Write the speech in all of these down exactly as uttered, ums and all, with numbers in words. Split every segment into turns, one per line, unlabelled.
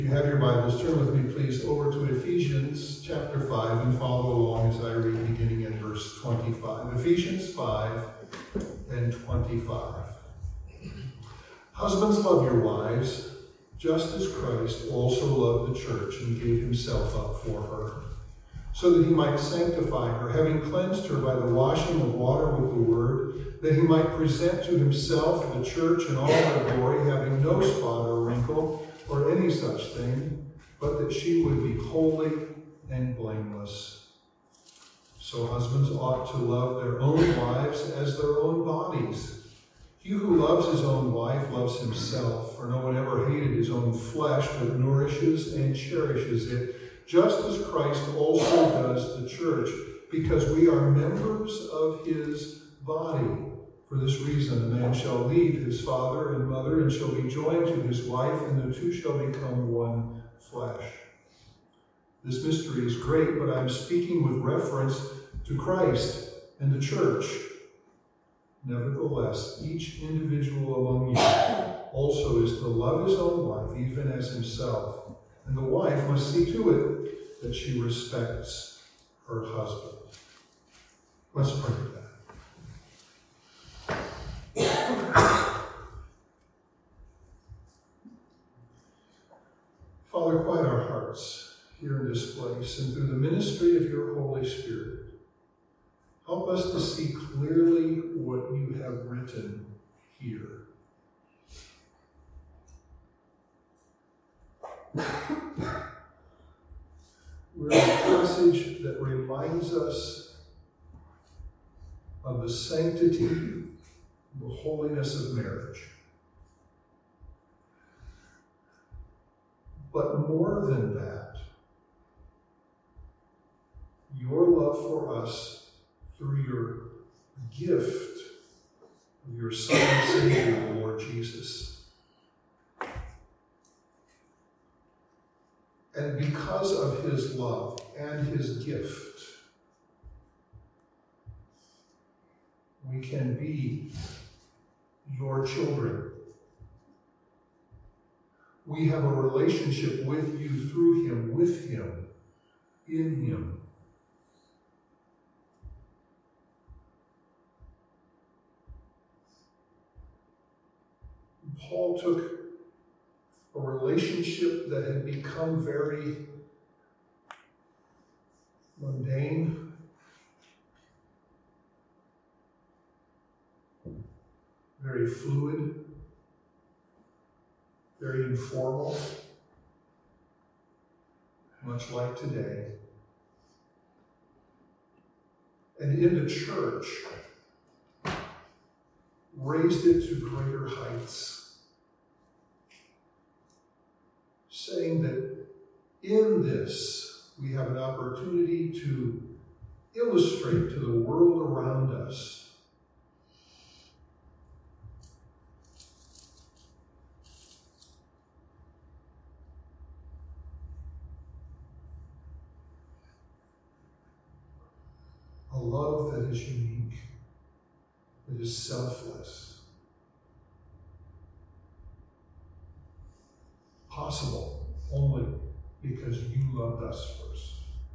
If you have your Bibles, turn with me please over to Ephesians chapter five and follow along as I read beginning in verse twenty-five. Ephesians five and twenty-five. Husbands, love your wives, just as Christ also loved the church and gave himself up for her, so that he might sanctify her, having cleansed her by the washing of water with the word, that he might present to himself the church in all her glory, having no spot or wrinkle or any such thing, but that she would be holy and blameless. So husbands ought to love their own wives as their own bodies. He who loves his own wife loves himself, for no one ever hated his own flesh, but nourishes and cherishes it, just as Christ also does the church, because we are members of his body. For this reason, a man shall leave his father and mother and shall be joined to his wife, and the two shall become one flesh. This mystery is great, but I'm speaking with reference to Christ and the church. Nevertheless, each individual among you also is to love his own wife, even as himself. And the wife must see to it that she respects her husband. Let's pray for that. Father, quiet our hearts here in this place, and through the ministry of your Holy Spirit, help us to see clearly what you have written here. We're in a passage that reminds us of the sanctity, the holiness of marriage. But more than that, your love for us through your gift of your Son and Savior, the Lord Jesus. And because of his love and his gift, we can be your children. We have a relationship with you through him, with him, in him. Paul took a relationship that had become very mundane, very fluid, very informal, much like today. And in the church, raised it to greater heights, saying that in this we have an opportunity to illustrate to the world around us a love that is unique, that is selfless, possible only because you loved us first.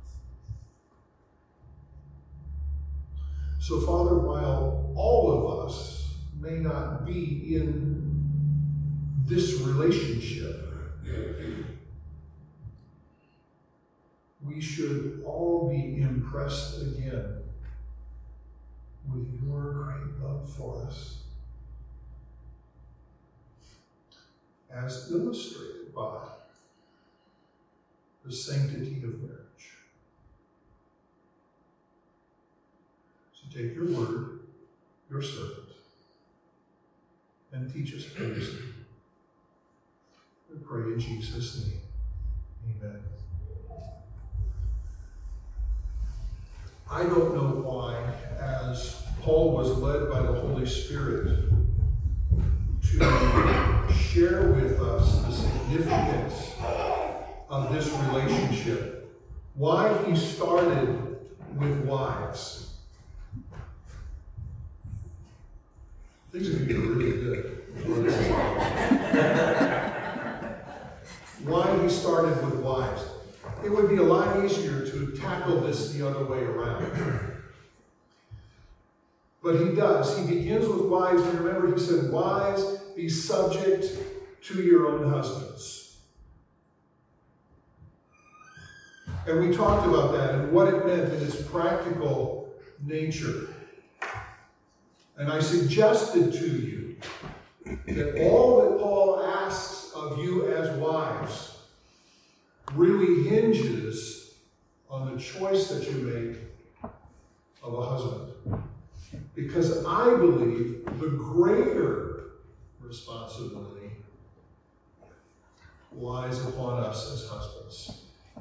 So, Father, while all of us may not be in this relationship, we should all be impressed again with your great love for us, as illustrated by the sanctity of marriage. So take your word, your servant, and teach us, please. We pray in Jesus' name. Amen. I don't know why, as Paul was led by the Holy Spirit to share with us the significance of this relationship, why he started with wives. Things are going to get really good. why he started with wives. It would be a lot easier to tackle this the other way around. But he does. He begins with wives, and remember he said, wives, be subject to your own husbands. And we talked about that and what it meant in its practical nature. And I suggested to you that all that Paul asks of you as wives really hinges on the choice that you make of a husband. Because I believe the greater responsibility lies upon us as husbands.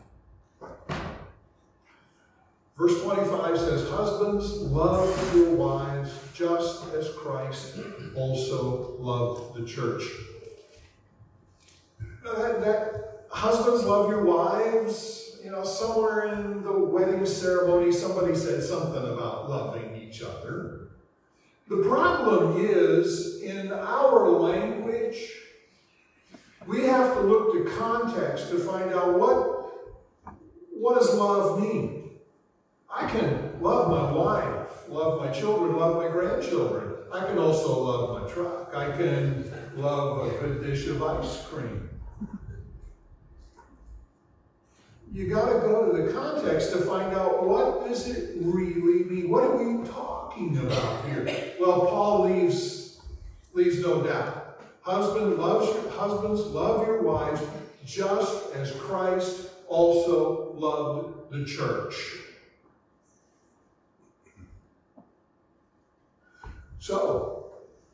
Verse twenty-five says, husbands, love your wives just as Christ also loved the church. Now that, that husbands, love your wives, you know, somewhere in the wedding ceremony, somebody said something about loving each other. The problem is, in our language, we have to look to context to find out what, what does love mean. I can love my wife, love my children, love my grandchildren. I can also love my truck. I can love a good dish of ice cream. You got to go to the context to find out what does it really mean. What are we talking about here? Well, Paul leaves, leaves no doubt. Husband loves your, husbands, love your wives just as Christ also loved the church. So,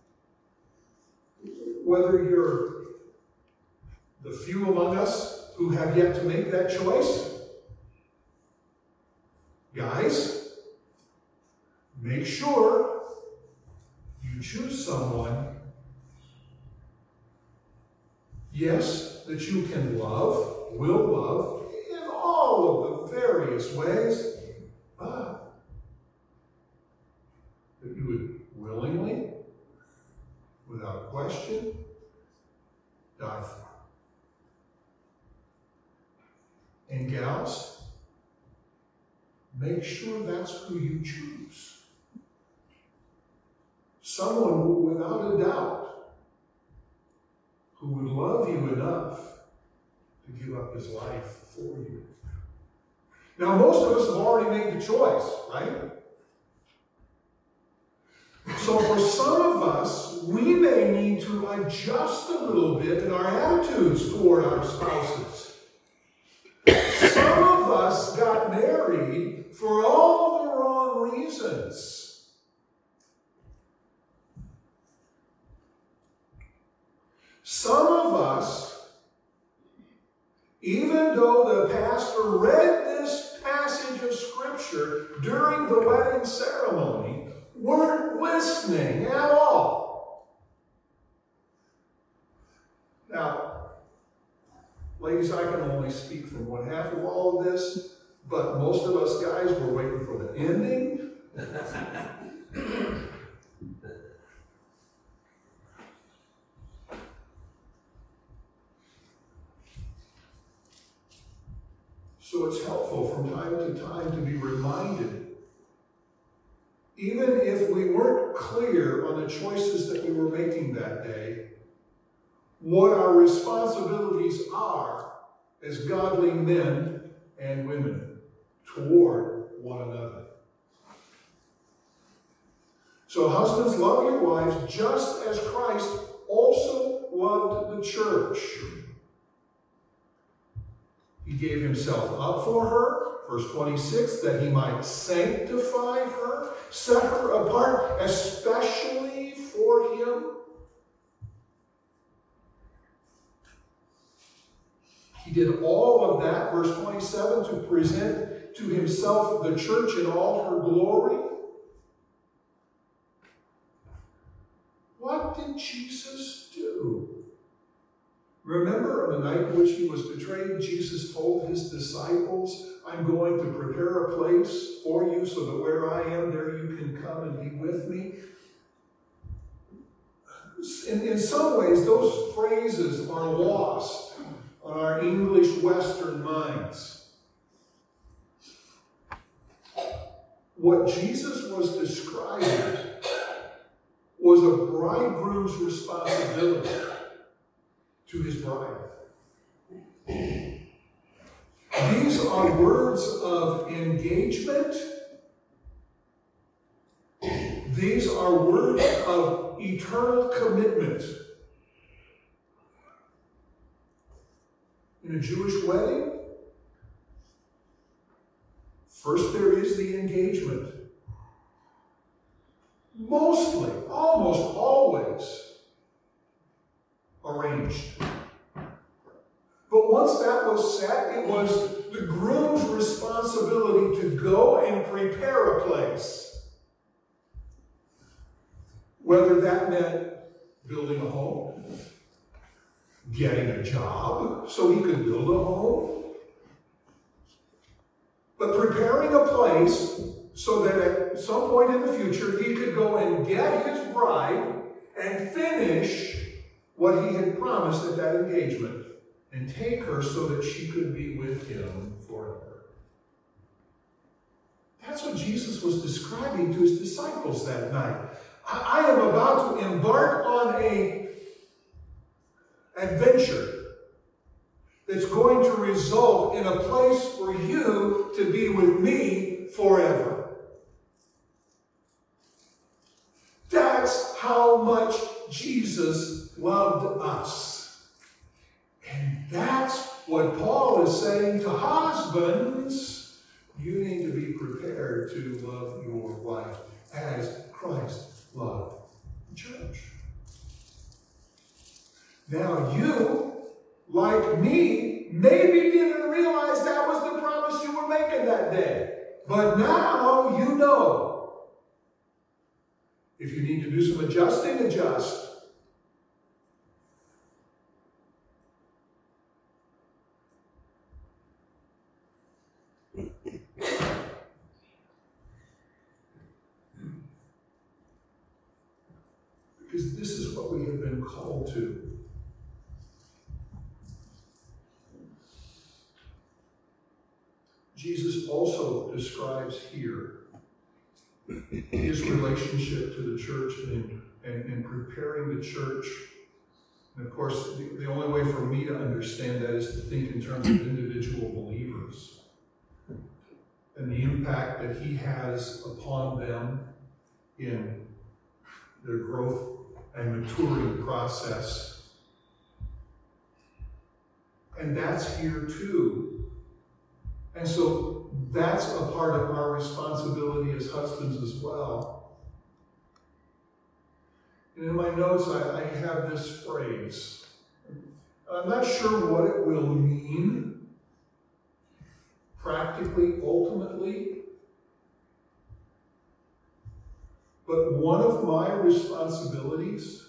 whether you're the few among us who have yet to make that choice, guys, make sure you choose someone, yes, that you can love, will love, in all of the various ways, but that you would willingly, without question, die for. And gals, make sure that's who you choose. Someone who, without a doubt, who would love you enough to give up his life for you. Now, most of us have already made the choice, right? So for some of us, we may need to adjust a little bit in our attitudes toward our spouses. Some of us got married for all the wrong reasons. Some of us, even though the pastor read this passage of Scripture during the wedding ceremony, weren't listening at all. Now, ladies, I can only speak from one half of all of this, but most of us guys were waiting for the ending. So it's helpful from time to time to be reminded, even if we weren't clear on the choices that we were making that day, what our responsibilities are as godly men and women toward one another. So husbands, love your wives just as Christ also loved the church. He gave himself up for her, verse twenty-six, that he might sanctify her, set her apart especially for him. He did all of that, verse twenty-seven, to present to himself the church in all her glory. What did Jesus do? Remember on the night in which he was betrayed, Jesus told his disciples, I'm going to prepare a place for you so that where I am, there you can come and be with me. In, in some ways, those phrases are lost on our English Western minds. What Jesus was describing was a bridegroom's responsibility to his bride. These are words of engagement. These are words of eternal commitment. In a Jewish wedding, first there is the engagement. Mostly, almost always, arranged. But once that was set, it was the groom's responsibility to go and prepare a place. Whether that meant building a home, getting a job so he could build a home, but preparing a place so that at some point in the future he could go and get his bride and finish what he had promised at that engagement and take her so that she could be with him forever. That's what Jesus was describing to his disciples that night. I am about to embark on a adventure that's going to result in a place for you to be with me forever. That's how much Jesus loved us. And that's what Paul is saying to husbands. You need to be prepared to love your wife as Christ loved the church. Now you, like me, maybe didn't realize that was the promise you were making that day. But now you know. If you need to do some adjusting, adjust. Because this is what we have been called to. Jesus also describes here his relationship to the church and, and, and preparing the church. And of course, the, the only way for me to understand that is to think in terms of individual believers and the impact that he has upon them in their growth and maturing process. And that's here too. And so that's a part of our responsibility as husbands as well. And in my notes, I, I have this phrase. I'm not sure what it will mean practically, ultimately, but one of my responsibilities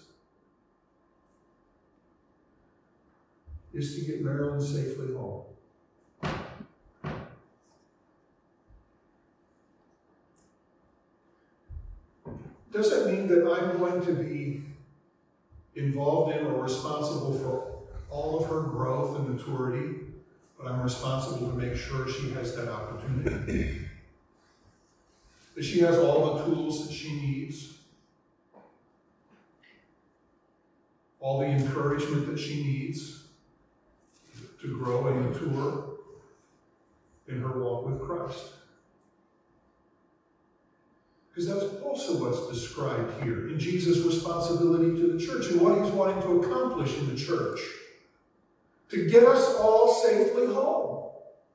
is to get Marilyn safely home. Does that mean that I'm going to be involved in or responsible for all of her growth and maturity, but I'm responsible to make sure she has that opportunity? That she has all the tools that she needs, all the encouragement that she needs to grow and mature in her walk with Christ. Because that's also what's described here in Jesus' responsibility to the church and what he's wanting to accomplish in the church. To get us all safely home.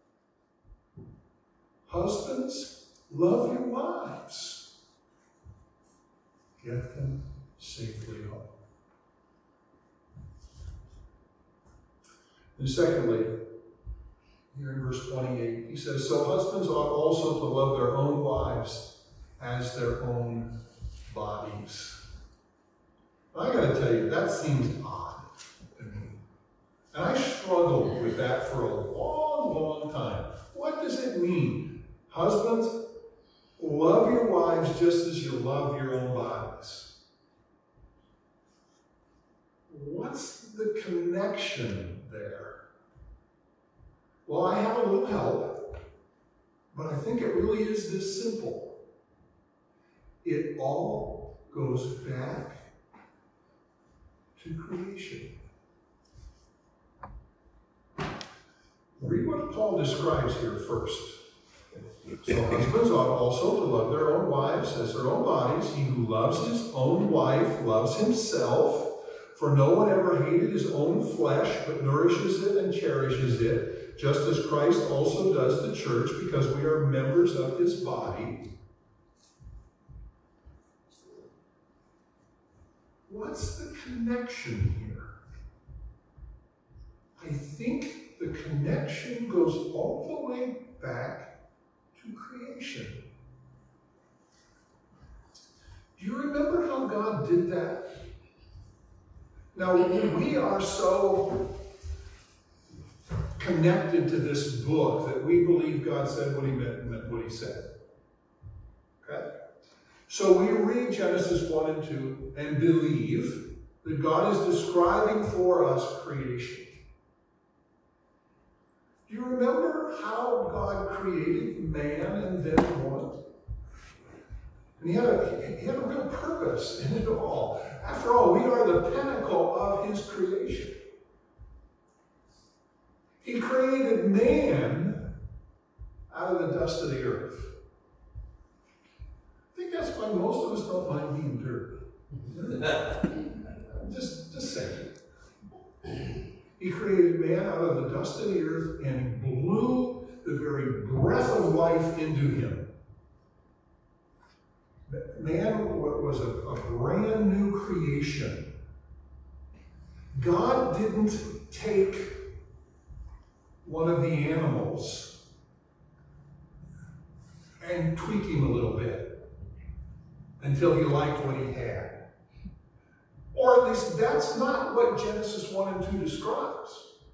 Husbands, love your wives. Get them safely home. And secondly, here in verse twenty-eight, he says, so husbands ought also to love their own wives as their own bodies. I got to tell you, that seems odd to me. And I struggled with that for a long, long time. What does it mean? Husbands, love your wives just as you love your own bodies. What's the connection there? Well, I have a little help, but I think it really is this simple. It all goes back to creation. Read what Paul describes here first. So husbands ought also to love their own wives as their own bodies. He who loves his own wife loves himself. For no one ever hated his own flesh, but nourishes it and cherishes it, just as Christ also does the church, because we are members of his body. What's the connection here? I think the connection goes all the way back to creation. Do you remember how God did that? Now, we are so connected to this book that we believe God said what he meant and meant what he said. Okay? So we read Genesis one and two and believe that God is describing for us creation. Do you remember how God created man and then woman? And he had a, he had a real purpose in it all. After all, we are the pinnacle of his creation. He created man out of the dust of the earth. I think that's why most of us don't mind being dirty. just, just saying. He created man out of the dust of the earth and blew the very breath of life into him. Man was a, a brand new creation. God didn't take one of the animals and tweak him a little bit until he liked what he had. Or at least that's not what Genesis one and two describes.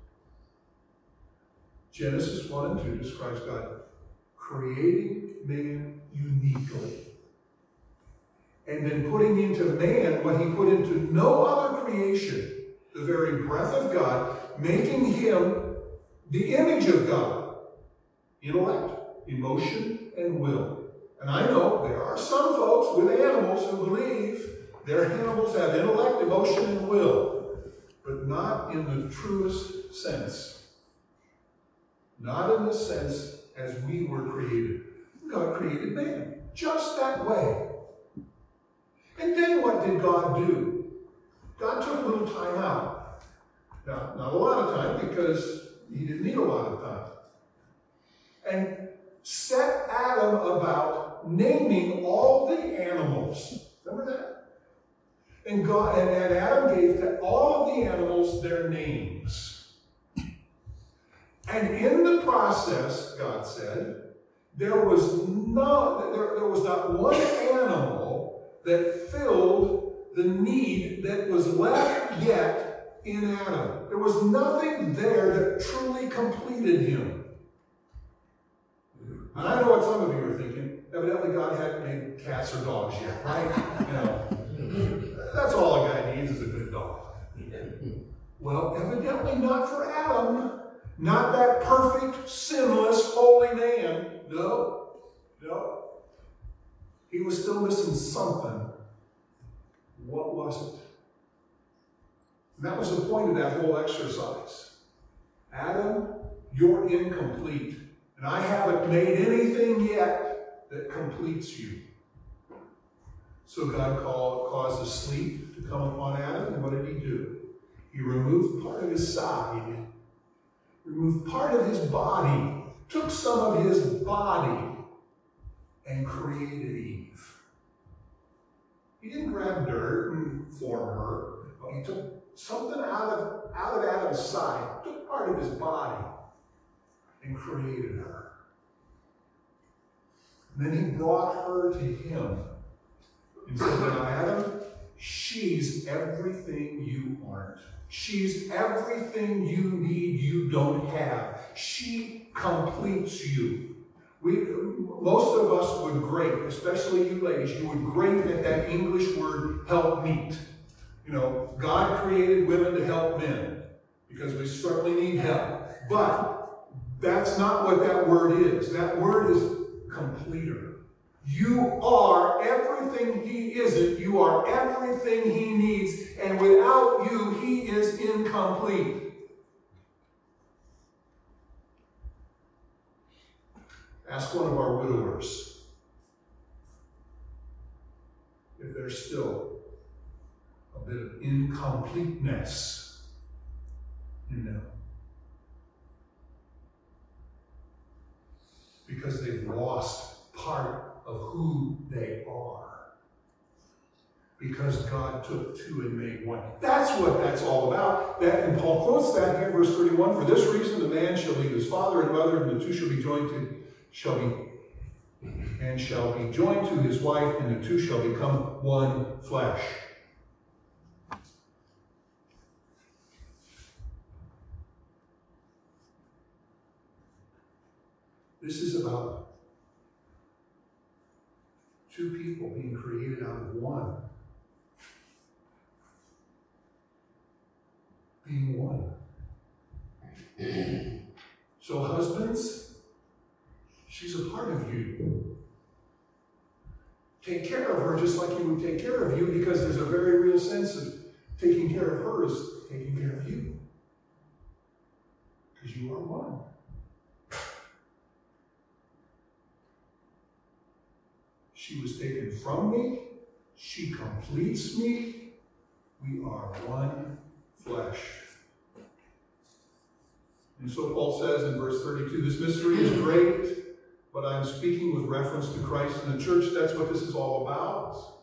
Genesis one and two describes God creating man uniquely. And then putting into man what he put into no other creation, the very breath of God, making him the image of God. Intellect, emotion, and will. And I know there are some folks with animals who believe their animals have intellect, emotion, and will, but not in the truest sense. Not in the sense as we were created. God created man just that way. And then what did God do? God took a little time out. Now, not a lot of time, because he didn't need a lot of time. And set Adam about naming all the animals. Remember that? And God and, and Adam gave to all of the animals their names. And in the process, God said, there was no there, there was not one animal that filled the need that was left yet in Adam. There was nothing there that truly completed him. And I know what some of you are thinking. Evidently God hadn't made cats or dogs yet, right? You know, that's all a guy needs is a good dog. Well, evidently not for Adam. Not that perfect, sinless, holy man. No, no. He was still missing something. What was it? And that was the point of that whole exercise. Adam, you're incomplete. And I haven't made anything yet that completes you. So God called, caused a sleep to come upon Adam, and what did he do? He removed part of his side, removed part of his body, took some of his body, and created Eve. He didn't grab dirt and form her, but he took something out of, out of Adam's side, took part of his body, and created her. And then he brought her to him and said, now Adam, she's everything you aren't. She's everything you need you don't have. She completes you. We, most of us would grate, especially you ladies, you would grate at that English word, help meet. You know, God created women to help men, because we certainly need help. But That's not what that word is. That word is completer. You are everything he isn't. You are everything he needs. And without you, he is incomplete. Ask one of our widowers if there's still a bit of incompleteness in them. Because they've lost part of who they are. Because God took two and made one. That's what that's all about. That, and Paul quotes that here, verse thirty-one. For this reason, the man shall leave his father and mother, and the two shall be joined to, shall be, and shall be joined to his wife, and the two shall become one flesh. This is about two people being created out of one. Being one. So husbands, she's a part of you. Take care of her just like you would take care of you, because there's a very real sense of taking care of her is taking care of you. Because you are one. She was taken from me. She completes me. We are one flesh. And so Paul says in verse thirty-two, this mystery is great, but I'm speaking with reference to Christ and the church. That's what this is all about.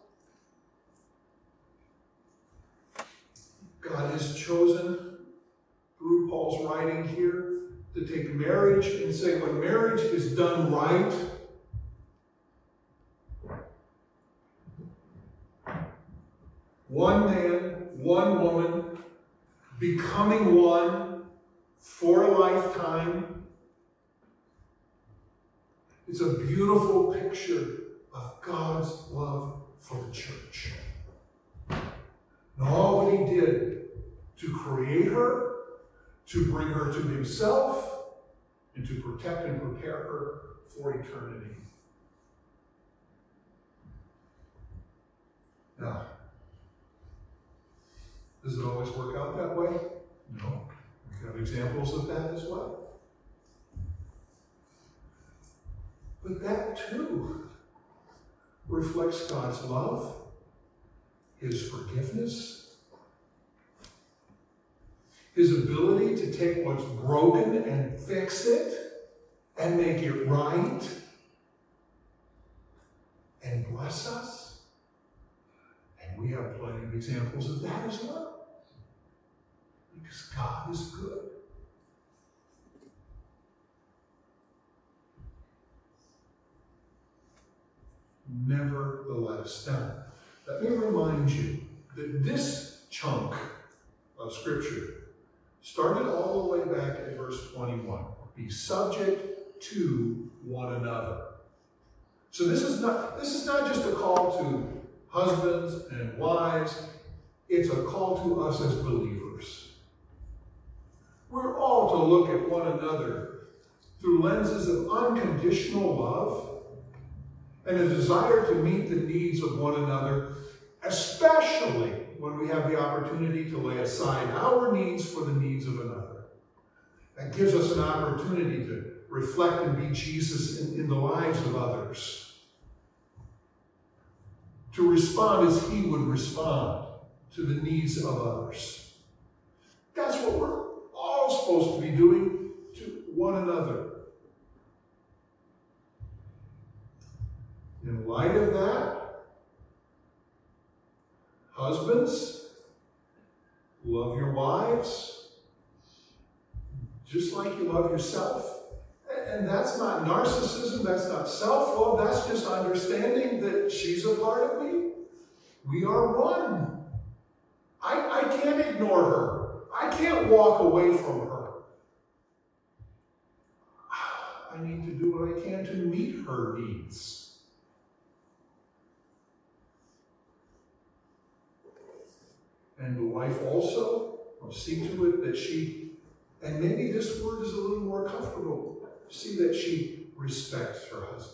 God has chosen, through Paul's writing here, to take marriage and say when marriage is done right, one man, one woman, becoming one for a lifetime. It's a beautiful picture of God's love for the church. And all that he did to create her, to bring her to himself, and to protect and prepare her for eternity. Now, does it always work out that way? No. We have examples of that as well. But that too reflects God's love, his forgiveness, his ability to take what's broken and fix it and make it right and bless us. And we have plenty of examples of that as well. Because God is good. Nevertheless, now, let me remind you that this chunk of Scripture started all the way back at verse twenty-one. Be subject to one another. So this is not, this is not just a call to husbands and wives. It's a call to us as believers. We're all to look at one another through lenses of unconditional love and a desire to meet the needs of one another, especially when we have the opportunity to lay aside our needs for the needs of another. That gives us an opportunity to reflect and be Jesus in, in the lives of others. To respond as he would respond to the needs of others. That's what we're all supposed to be doing to one another. In light of that, husbands, love your wives just like you love yourself. And that's not narcissism, that's not self-love, that's just understanding that she's a part of me. We are one. I, I can't ignore her. I can't walk away from her. I need to do what I can to meet her needs. And the wife also will see to it that she, and maybe this word is a little more comfortable, See that she respects her husband.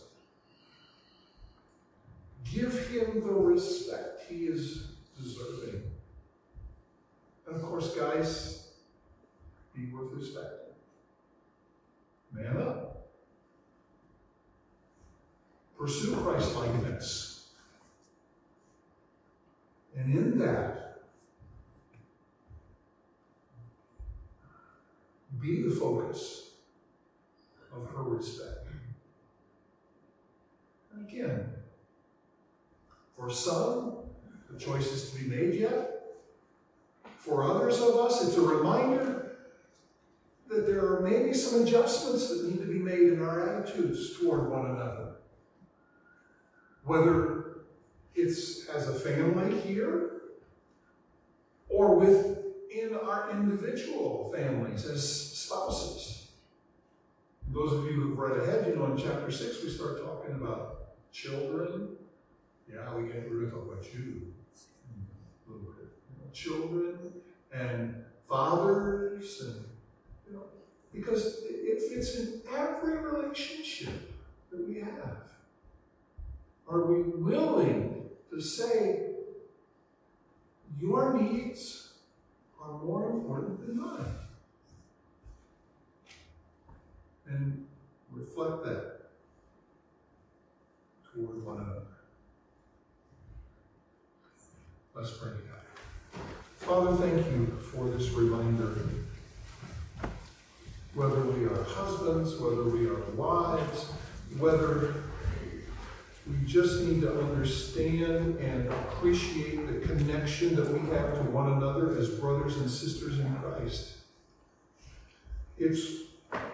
Give him the respect he is deserving. And of course, guys, be worth respecting. Man up. Pursue Christ-likeness. And in that, be the focus of her respect. And again, for some, the choice is to be made yet. For others of us, it's a reminder that there are maybe some adjustments that need to be made in our attitudes toward one another. Whether it's as a family here, or within our individual families as spouses. Those of you who've read ahead, you know in chapter six we start talking about children. Yeah, we get, we're going to talk about you a little bit. You know, children and fathers, and you know, because it fits in every relationship that we have. Are we willing to say, your needs are more important than mine? And reflect that toward one another. Let's pray together. Father, thank you for this reminder. Whether we are husbands, whether we are wives, whether we just need to understand and appreciate the connection that we have to one another as brothers and sisters in Christ. It's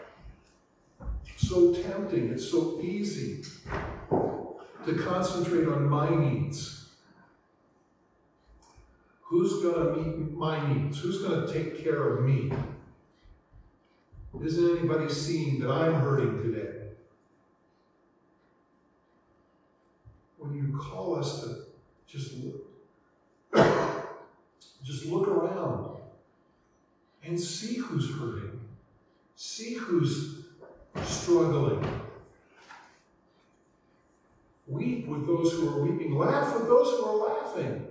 so tempting, it's so easy to concentrate on my needs. Who's going to meet my needs? Who's going to take care of me? Isn't anybody seeing that I'm hurting today? When you call us to just look, just look around and see who's hurting, see who's struggling. Weep with those who are weeping, laugh with those who are laughing.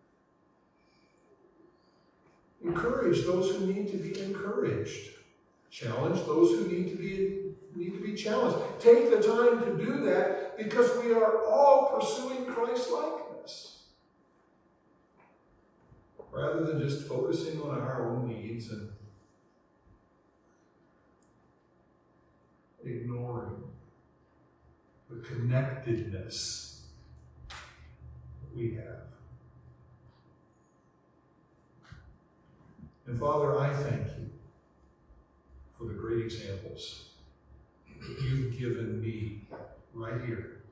Encourage those who need to be encouraged. Challenge those who need to be need to be challenged. Take the time to do that because we are all pursuing Christ-likeness. Rather than just focusing on our own needs and ignoring the connectedness that we have. And Father, I thank you for the great examples that you've given me right here.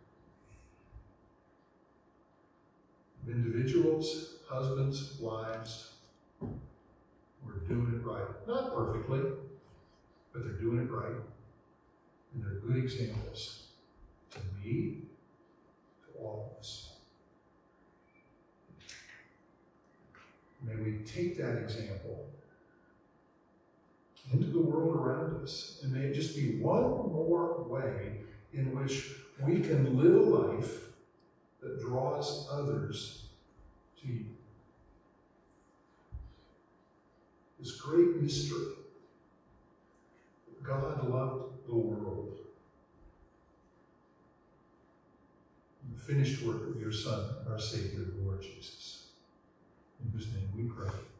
Individuals, husbands, wives, who are doing it right. Not perfectly, but they're doing it right. And they're good examples to me, to all of us. May we take that example into the world around us, and may it just be one more way in which we can live a life that draws others to you. This great mystery that God loved the world. And the finished work of your Son, our Savior, the Lord Jesus, in whose name we pray.